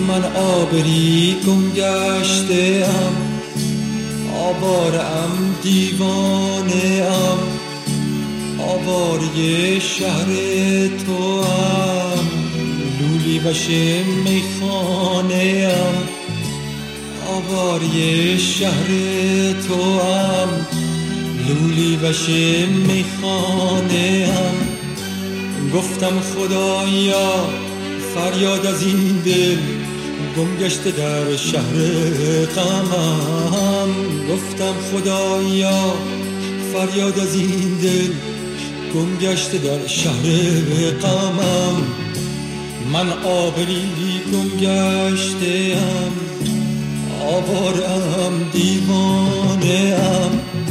من آبری گم گشته‌ام، آواره‌ام دیوانه‌ام، آواره شهر توام، لولی وش میخانه‌ام، آواره شهر توام، لولی وش میخانه‌ام. گفتم خدایا فریاد از این دل گم گشته در شهر غمم. گفتم خدایا فریاد از این دل گم گشته در شهر غمم. من آبری گم گشته‌ام، آواره‌ام دیوانه‌ام.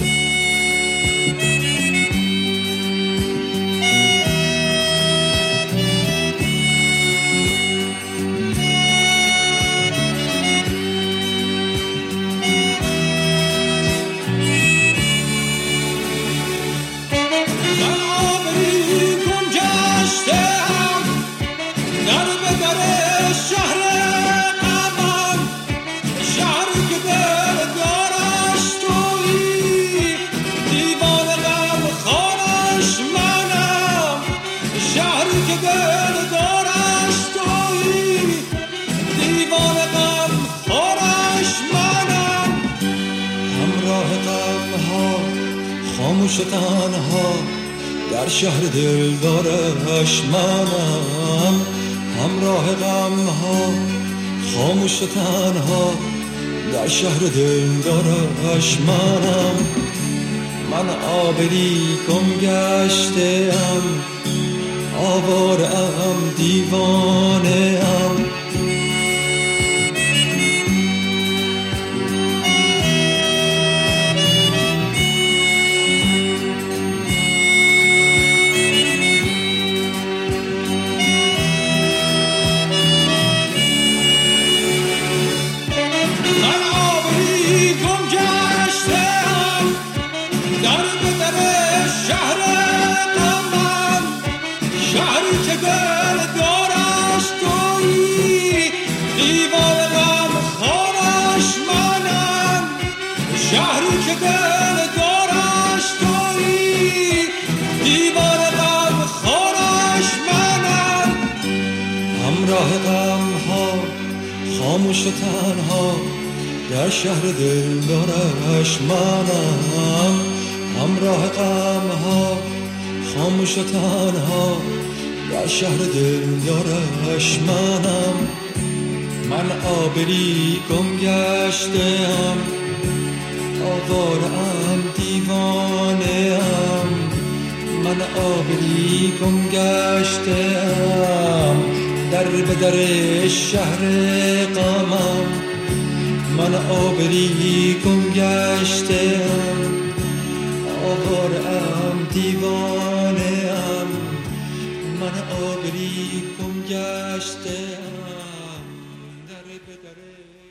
خاموش و تنها در شهر دلدارش منم، همراه غمها خاموش و تنها در شهر دلدارش منم. من آبری گم گشته‌ام، آواره‌ام دیوانه‌ام. شهری که دل دارش تویی، دیوار غم خورش منم. همراه غمها خاموش و تنها در شهر دل دارش منم، همراه غمها خاموش و تنها در شهر دل دارش منم. من آبری گم گشته‌ام، آواره‌ام دیوانه‌ام. من آبری گم گشته‌ام، در به در شهر غمم. من آبری گم گشته‌ام، آواره‌ام دیوانه‌ام. من آبری گم گشته‌ام، در به در